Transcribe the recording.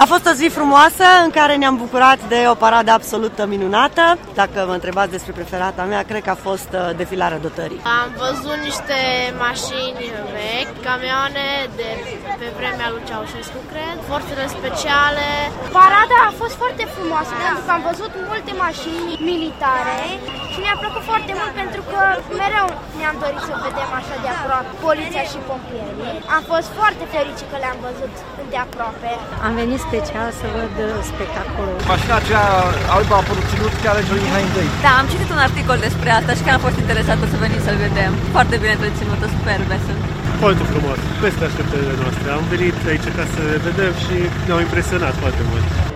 A fost o zi frumoasă în care ne-am bucurat de o paradă absolut minunată. Dacă mă întrebați despre preferata mea, cred că a fost defilarea dotării. Am văzut niște mașini vechi, camioane de pe vremea lui Ceaușescu, cred, forțele speciale. Parada a fost foarte frumoasă pentru că am văzut multe mașini militare și mi-a plăcut foarte mult pentru că mereu ne-am dorit să vedem așa de aproape poliția și pompierii. Am fost foarte fericit că le-am văzut de aproape. Am venit special să văd spectacolul. Mașina aceea albă a apărut ținut chiar în Mihai I. Da, am citit un articol despre asta și chiar am fost interesată să venim să-l vedem. Foarte bine întreținută, superbe sunt. Foarte frumos, peste așteptările noastre. Am venit aici ca să vedem și ne-au impresionat foarte mult.